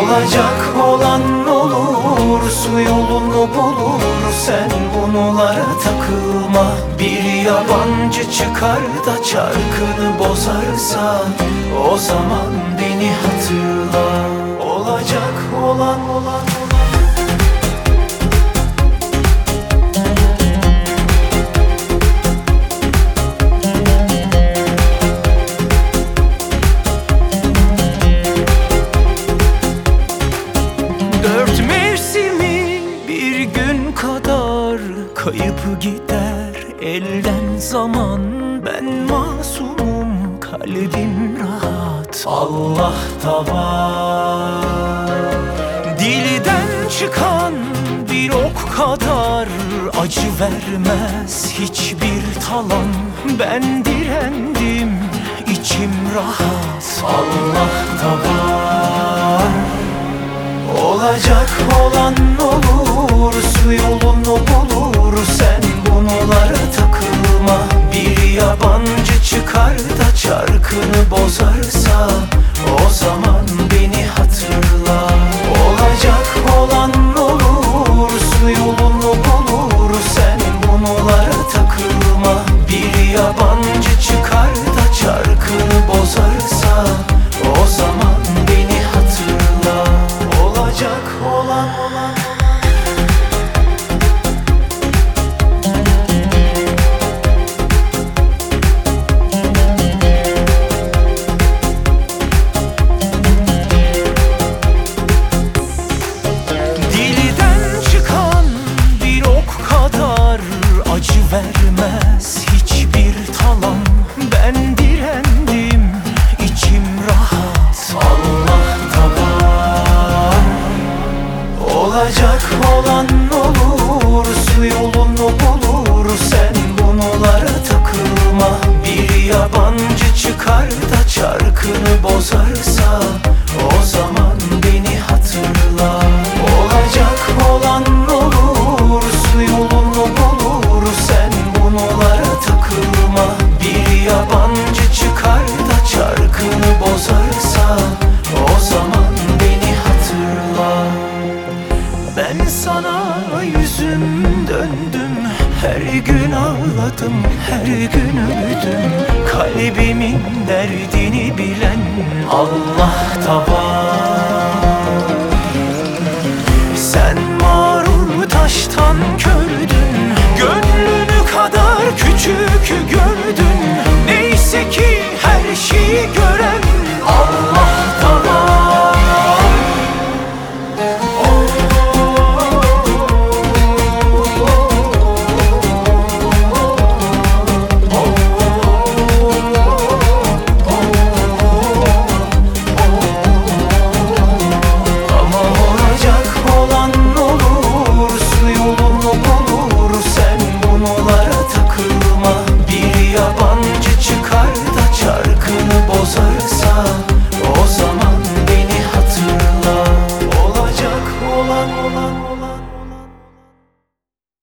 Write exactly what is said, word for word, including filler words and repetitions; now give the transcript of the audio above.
Olacak olan olur, su yolunu bulur. Sen bunlara takılma. Bir yabancı çıkar da çarkını bozarsa, o zaman beni hatırla. Olacak olan olan kayıp gider elden zaman. Ben masumum, kalbim rahat, Allah da var. Dilden çıkan bir ok kadar acı vermez hiçbir talan. Ben direndim, içim rahat, Allah da var. Olacak olan olur, su yolunu bulur. Sen bunlara takılma. Bir yabancı çıkar da çarkını bozarsa, o zaman beni hatırla. Olacak olan olur, su yolunu bulur. Sen bunlara takılma. Bir yabancı çıkar da çarkını bozarsa, o zaman beni hatırla. Olacak olan olan vermez hiçbir talan. Ben direndim, içim rahat, Allah da var. Olacak olan olur, su yolunu bulur. Sen bunlara takılma. Bir yabancı çıkar da çarkını bozarsa, o zaman beni hatırla. Olacak olan olur, su yolunu bulur. Sen bunlara takılma. Bir yabancı çıkar da çarkını bozarsa, o zaman beni hatırla. Ben sana yüzüm döndüm, her gün ağladım, her gün öldüm. Kalbimin derdini bilen Allah da var. Sen mağrur taştan kördün, gönlünü kadar küçük gör.